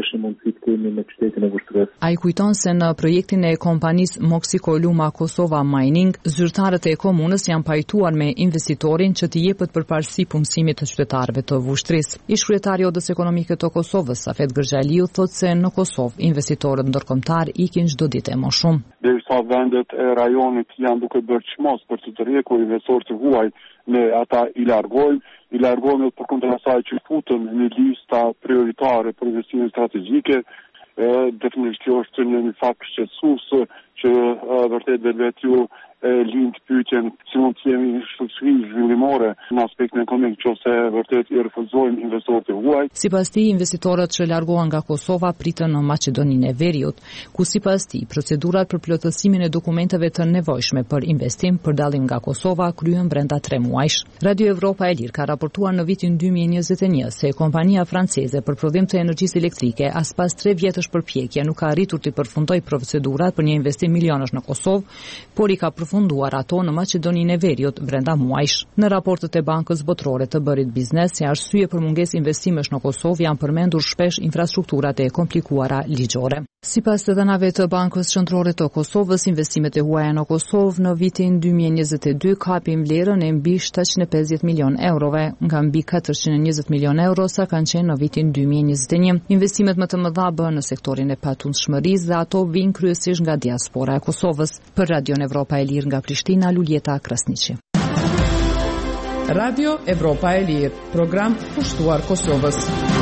në mundësi të kemi me qytetin e Vushtrës. Ai kujton se në projektin e kompanisë Moxico Luma Kosova Mining, zyrtarët e komunës janë pajtuar me investitorin që t'i jepet përparësi punësimit të qytetarëve të Vushtrës. Ish kryetari i Odës Ekonomike të Kosovës, Safet Gërxhaliu, thotë se në Kosovë investitorët ndërkombëtar ikin çdo ditë më shumë. Derisa vendet e rajonit janë duke bërë çmos për të rrekur investorë të huaj, ne ata i largojmë për kundër asaj që futën në lista prioritare për investime strategjike. Definisht kjo është një fakt shqetësues që vërtet vetë ju lind pyetjen si mund të jemi shoqëri zhvillimore në aspektin ekonomik nëse vërtet i refuzojmë investorët e huaj. Sipas tij, investitorët që largohen nga Kosova pritën në Maqedoninë e Veriut, ku sipas tij procedurat për plotësimin e dokumenteve të nevojshme për investim për dallim nga Kosova kryhen brenda 3 muajsh. Radio Evropa e Lirë ka raportuar në vitin 2021 se kompania franceze për prodhim të energjisë elektrike as pas 3 vjetësh përpjekje nuk ka arritur të përfundojë procedurat për një investim milionësh në Kosovë, por i ka funduar ato në Maqedoninë e Veriut brenda muajsh. Në raportet e Bankës Botërore të Bërit Biznes, si arsye për mungesë investimesh në Kosovë janë përmendur shpesh infrastrukturat e komplikuara ligjore. Sipas të dhënave të Bankës Qendrore të Kosovës, investimet e huaja në Kosovë në vitin 2022 kapin vlerën e mbi 750 milion eurove, nga mbi 420 milion euro sa kanë qenë në vitin 2021. Investimet më të mëdha bëhen në sektorin e patundshmërisë dhe ato vijnë kryesisht nga diaspora e Kosovës. Për Radion Evropa e Lirë nga Prishtina, Luljeta Krasniqi. Radio Evropa e Lirë, program pushtuar Kosovës.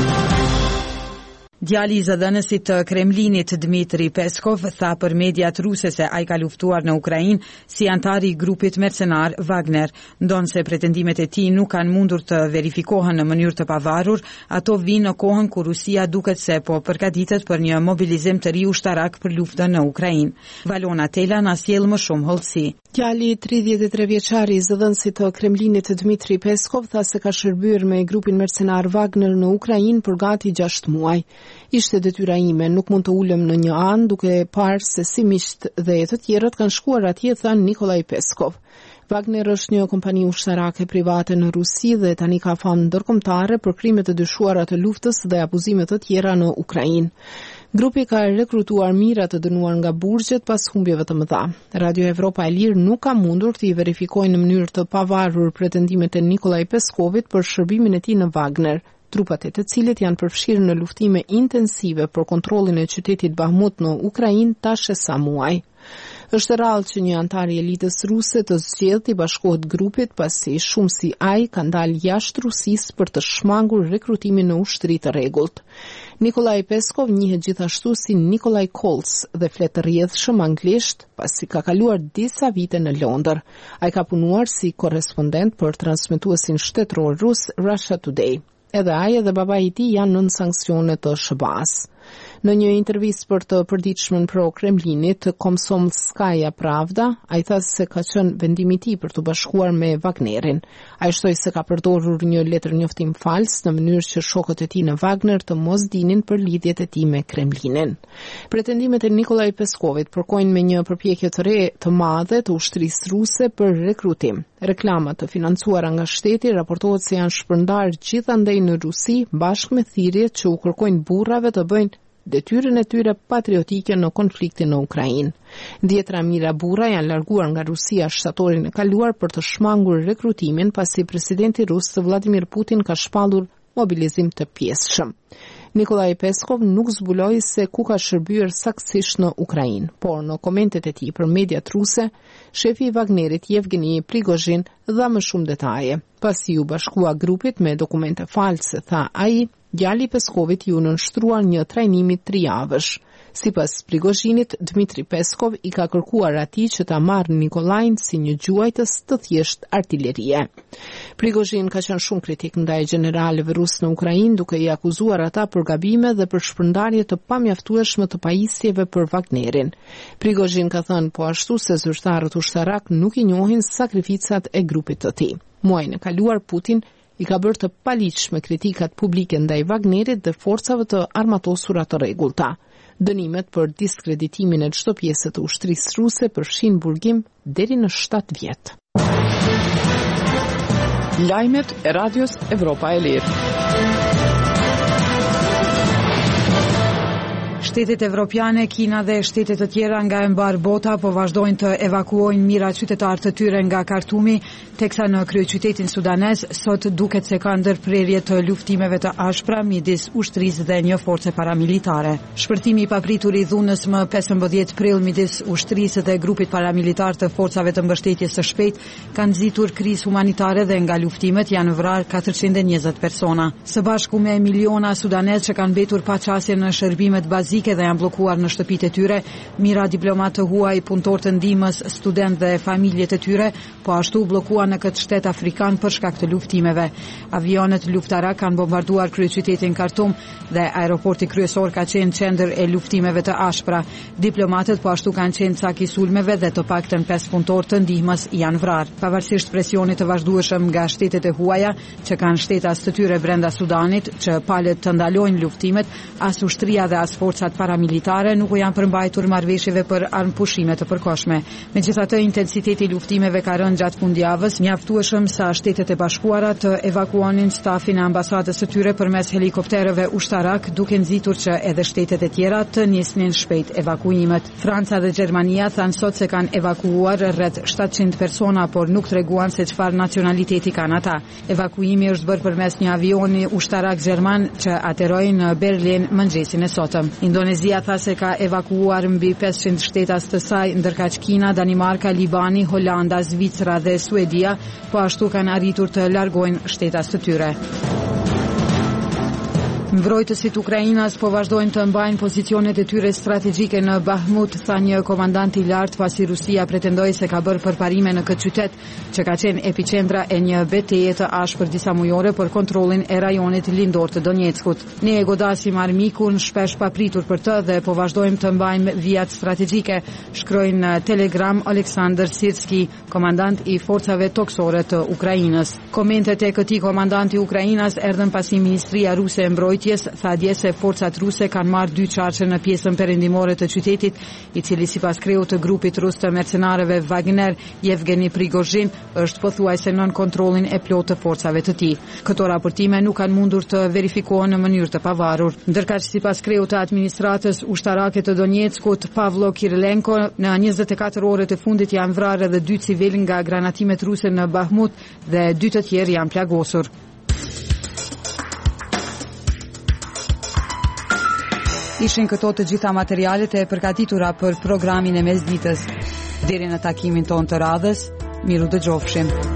Djali i zëdhënësit të Kremlinit Dmitri Peskov tha për mediat ruse se ai ka luftuar në Ukrainë si antar i grupit mercenar Wagner, ndonse pretendimet e tij nuk kanë mundur të verifikohen në mënyrë të pavarur, ato vinë në kohën kur Rusia duket se po përgatitet për një mobilizim të ri ushtarak për luftën në Ukrainë. Valona Tela na sjell më shumë hollësi. Djali 33 vjeçari i zëdhënësit të Kremlinit Dmitri Peskov tha se ka shërbyer me grupin mercenar Wagner në Ukrainë për gati 6 muaj. Ishte detyra ime, nuk mund të ulem në një anë duke parë se si miqt dhe të tjerët kanë shkuar atje, tha Nikolaj Peskov. Wagner është një kompani ushtarake private në Rusi dhe tani ka famë ndërkombëtare për krimet të dyshuara të luftës dhe abuzime të tjera në Ukrainë. Grupi ka rekrutuar mira të dënuar nga burgjet pas humbjeve të mëdha. Radio Evropa e Lirë nuk ka mundur të i verifikojë në mënyrë të pavarur pretendimet e Nikolaj Peskovit për shërbimin e tij në Wagner. Trupat e të cilët janë përfshirë në luftime intensive për kontrollin e qytetit Bahmut në Ukrainë tash e sa muaj. Është rrallë që një antar i elitës ruse të zgjedhë të bashkohet grupit pasi shumë si ai kanë dalë jashtë Rusisë për të shmangur rekrutimin në ushtri të rregullt. Nikolaj Peskov njihet gjithashtu si Nikolaj Kolc dhe flet rrjedhshëm anglisht pasi ka kaluar disa vite në Londër. Ai ka punuar si korrespondent për transmetuesin shtetëror rus Russia Today. Edhe ai dhe babai i tij janë nën sanksione të SBA-s. Në një intervistë për të përditshmën pro Kremlinit, Komsomolskaja Pravda, ai tha se ka qenë vendimi i tij për të bashkuar me Wagnerin. Ai shtoi se ka përdorur një letër njoftim fals në mënyrë që shokët e tij në Wagner të mos dinin për lidhjet e tij me Kremlinin. Pretendimet e Nikolaj Peskovit përkojnë me një përpjekje të re të madhe të ushtrisë ruse për rekrutim. Reklamat të financuara nga shteti raportohet se janë shpërndarë gjithandej në Rusi bashkë me thirrjet që u kërkojnë burrave të bëjnë detyrën e tyre patriotike në konfliktin në Ukrainë. 10 mijëra burra janë larguar nga Rusia shtatorin e kaluar për të shmangur rekrutimin pasi presidenti rus Vladimir Putin ka shpallur mobilizim të pjesëshëm. Nikolaj Peskov nuk zbuloi se ku ka shërbyer saktësisht në Ukrainë, por në komentet e tij për mediat ruse, shefi i Wagnerit Yevgeni Prigozhin dha më shumë detaje. Pasi u bashkua grupit me dokumente false, tha ai, djali Peskovit ju nënshtruar një trajnimi 3 javësh. Sipas Prigozhinit, Dmitri Peskov i ka kërkuar atij që ta marrë Nikolajin si një gjuajtës të thjesht artillerie. Prigozhin ka qenë shumë kritik ndaj generalëve rusë në Ukrainë, duke i akuzuar ata për gabime dhe për shpërndarje të pamjaftueshme të pajisjeve për Wagnerin. Prigozhin ka thënë po ashtu se zyrtarët ushtarak nuk i njohin sakrificat e grupit të tij. Muajin e kaluar Putin i ka bërë të paligjshme kritikat publike ndaj Wagnerit dhe forcave të armatosura të rregullta. Dënimet për diskreditimin e çdo pjese të ushtrisë ruse përfshin burgim deri në 7 vjet. Lajmet e Radios Evropa e Lirë. Shtetet evropiane, Kina dhe shtetet të tjera nga e mbar bota po vazhdojnë të evakuojnë mijëra qytetarë të tyre nga Kartumi, teksa në kryeqytetin sudanez sot duket se ka ndërprerje të luftimeve të ashpra midis ushtrisë dhe një force paramilitare. Shpërtimi i papritur i dhunës më 15 prill midis ushtrisë dhe grupit paramilitar të forcave të mbështetjes së shpejtë kanë nxitur krizë humanitare dhe nga luftimet janë vrarë 420 persona. Së bashku me miliona sudanez që kanë mbetur pa qasje në shërbimet bazike dhe janë bllokuar në shtëpitë e tyre, mijëra diplomatë të huaj, punëtorë të ndihmës, studentë dhe familjet e tyre, po ashtu bllokuar në këtë shtet afrikan për shkak të luftimeve. Avionet luftarak kanë bombarduar kryeqytetin Khartoum dhe aeroporti kryesor ka qenë qendër e luftimeve të ashpra. Diplomatët po ashtu kanë qenë cak i sulmeve dhe të paktën 5 punëtorë të ndihmës janë vrarë. Pavarësisht presionit të vazhdueshëm nga shtetet e huaja që kanë shtetas të tyre brenda Sudanit që palet të ndalojnë luftimet, as ushtria dhe as forcat paramilitare nuk u janë përmbajtur marrëveshjeve për armëpushime të përkohshme. Megjithatë, intensiteti i luftimeve ka rënë gjatë fundjavës, mjaftueshëm sa Shtetet e Bashkuara të evakuonin stafin e ambasadës së tyre përmes helikopterëve ushtarak, duke nxitur që edhe shtetet e tjera të nisnin shpejt evakuimet. Franca dhe Gjermania thanë sot se kanë evakuuar rreth 700 persona, por nuk treguan se çfarë nacionaliteti kanë ata. Evakuimi është bërë përmes një avioni ushtarak gjerman që ateroi në Berlin mëngjesin e sotëm. Indonezia tha se ka evakuuar mbi 500 shtetas të saj, ndërkaq Kina, Danimarka, Libani, Holanda, Zvicra dhe Suedia po ashtu kanë arritur të largojnë shtetas të tyre. Mbrojtësit Ukrainas po vazhdojnë të mbajnë pozicionet e tyre strategjike në Bahmut, tha një komandant i lartë pasi Rusia pretendoi se ka bërë përparime në këtë qytet, që ka qenë epiqendra e një betejë të ashpër disa mujore për kontrollin e rajonit lindor të Donjeckut. Ne e godasim armikun, shpesh papritur për të dhe po vazhdojmë të mbajmë vijat strategjike, shkroi në Telegram Aleksandr Sirski, komandant i forcave toksore të Ukrainës. Komentet e këtij komandanti i Ukrainës erdhën pasi Ministria Ruse e Mbrojtjes tha dje se forcat ruse kanë marrë 2 çarçe në pjesën perëndimore të qytetit, i cili sipas kreut të grupit rus të mercenarëve Wagner, Yevgeni Prigozhin, është pothuajse nën kontrollin e plotë të forcave të tij. Këto raportime nuk kanë mundur të verifikohen në mënyrë të pavarur. Ndërkaq sipas kreut të administratës ushtarake të Donjeckut, Pavlo Kirilenko, në 24 orët e fundit janë vrarë edhe 2 civil nga granatimet ruse në Bahmut dhe 2 të tjerë janë plagosur. Ishin këto të gjitha materialet e përgatitura për programin e mesditës. Deri në takimin ton të radhës, miru dëgjofshim.